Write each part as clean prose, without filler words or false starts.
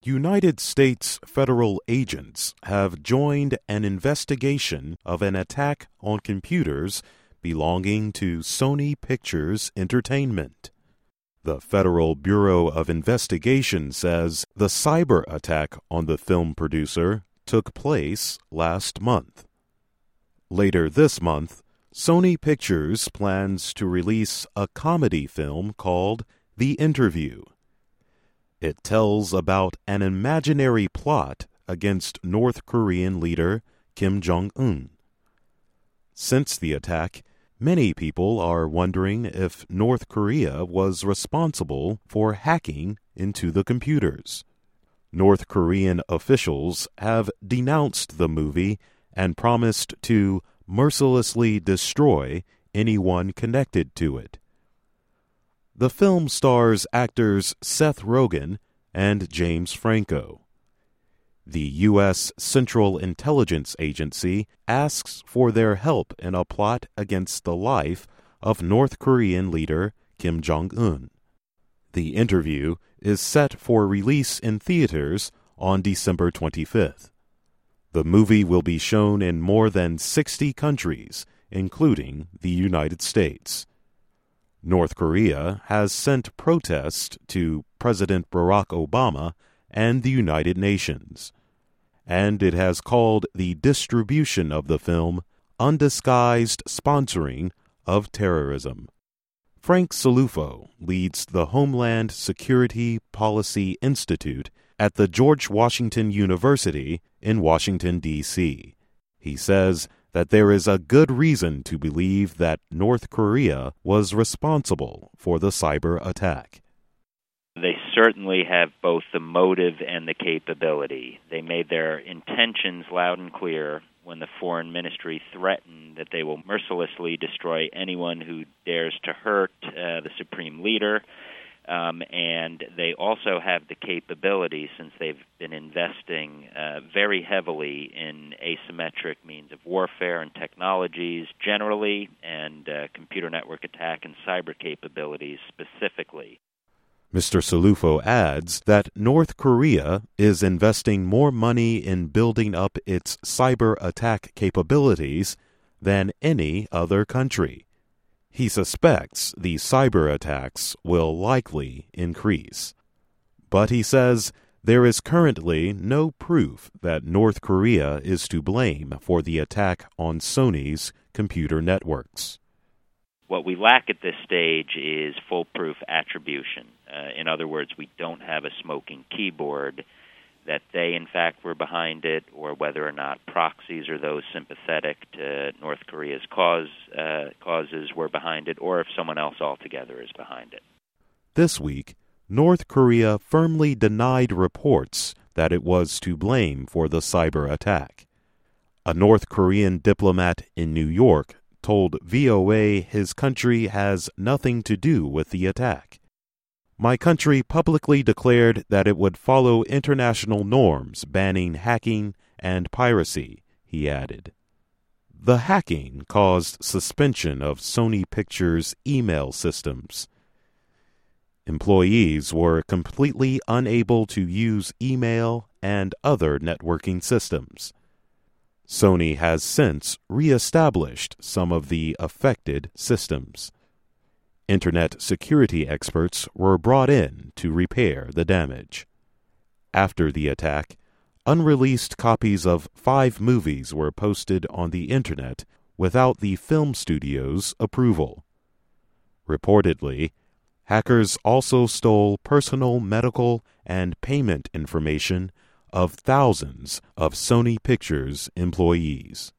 United States federal agents have joined an investigation of an attack on computers belonging to Sony Pictures Entertainment. The Federal Bureau of Investigation says the cyber attack on the film producer took place last month. Later this month, Sony Pictures plans to release a comedy film called The Interview. It tells about an imaginary plot against North Korean leader Kim Jong-un. Since the attack, many people are wondering if North Korea was responsible for hacking into the computers. North Korean officials have denounced the movie and promised to mercilessly destroy anyone connected to it. The film stars actors Seth Rogen and James Franco. The U.S. Central Intelligence Agency asks for their help in a plot against the life of North Korean leader Kim Jong-un. The Interview is set for release in theaters on December 25th. The movie will be shown in more than 60 countries, including the United States. North Korea has sent protests to President Barack Obama and the United Nations, and it has called the distribution of the film undisguised sponsoring of terrorism. Frank Cillufo leads the Homeland Security Policy Institute at the George Washington University in Washington, D.C. He says that there is a good reason to believe that North Korea was responsible for the cyber attack. They certainly have both the motive and the capability. They made their intentions loud and clear when the Foreign Ministry threatened that they will mercilessly destroy anyone who dares to hurt the Supreme Leader. And they also have the capability, since they've been investing very heavily in asymmetric means of warfare and technologies generally, and computer network attack and cyber capabilities specifically. Mr. Cillufo adds that North Korea is investing more money in building up its cyber attack capabilities than any other country. He suspects the cyber attacks will likely increase. But he says there is currently no proof that North Korea is to blame for the attack on Sony's computer networks. What we lack at this stage is foolproof attribution. In other words, we don't have a smoking keyboard that they, in fact, were behind it, or whether or not proxies or those sympathetic to North Korea's causes were behind it, or if someone else altogether is behind it. This week, North Korea firmly denied reports that it was to blame for the cyber attack. A North Korean diplomat in New York told VOA his country has nothing to do with the attack. My country publicly declared that it would follow international norms banning hacking and piracy, he added. The hacking caused suspension of Sony Pictures' email systems. Employees were completely unable to use email and other networking systems. Sony has since re-established some of the affected systems. Internet security experts were brought in to repair the damage. After the attack, unreleased copies of 5 movies were posted on the Internet without the film studio's approval. Reportedly, hackers also stole personal medical and payment information of thousands of Sony Pictures employees.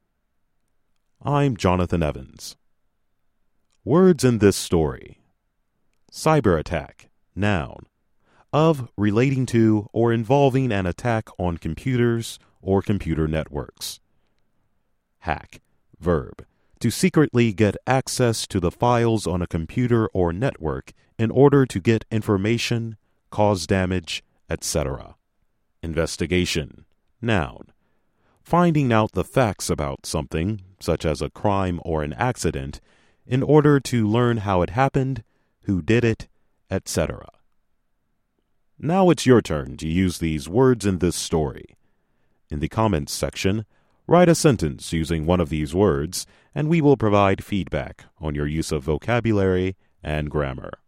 I'm Jonathan Evans. Words in this story: cyber attack, noun, of, relating to, or involving an attack on computers or computer networks. Hack, verb, to secretly get access to the files on a computer or network in order to get information, cause damage, etc. Investigation, noun, finding out the facts about something, such as a crime or an accident, in order to learn how it happened, who did it, etc. Now it's your turn to use these words in this story. In the comments section, write a sentence using one of these words, and we will provide feedback on your use of vocabulary and grammar.